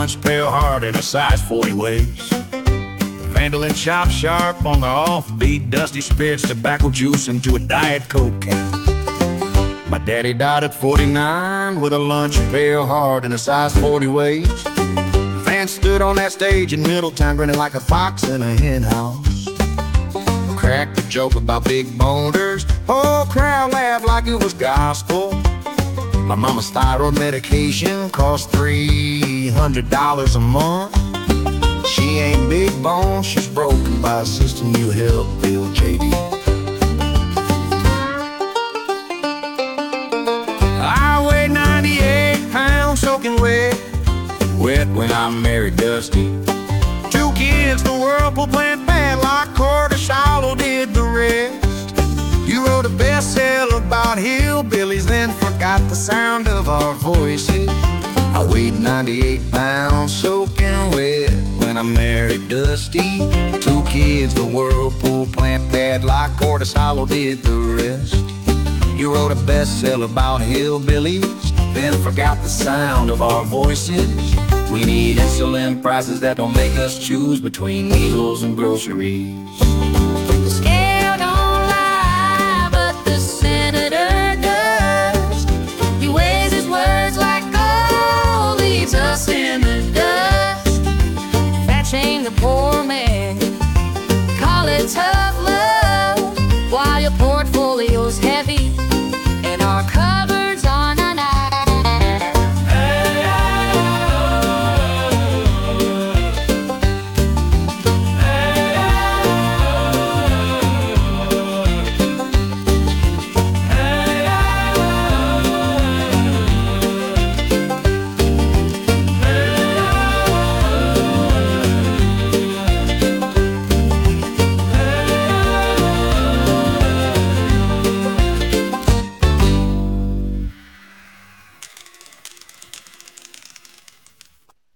lunch pail hard in a size 40 waist. Vandal chop sharp on the offbeat. Dusty spits tobacco juice into a Diet Coke can. My daddy died at 49 with a lunch pail hard in a size 40 waist. Van stood on that stage in Middletown grinning like a fox in a hen house. Cracked a joke about big boners. Whole crowd laughed like it was gospel. My mama's thyroid medication cost $300 a month. She ain't big bone, she's broken by a system you helped build, JD. I weighed 98 pounds soaking wet when I married Dusty. 2 kids, the whirlpool plant bad like Corder Shallow did the rest. You wrote a bestseller about hillbillies, then forgot the sound of our voices. I weighed 98 pounds soaking wet when I married Dusty. 2 kids, the whirlpool plant bad like Corder Shallow did the rest. You wrote a bestseller about hillbillies, then forgot the sound of our voices. We need insulin prices that don't make us choose between needles and groceries.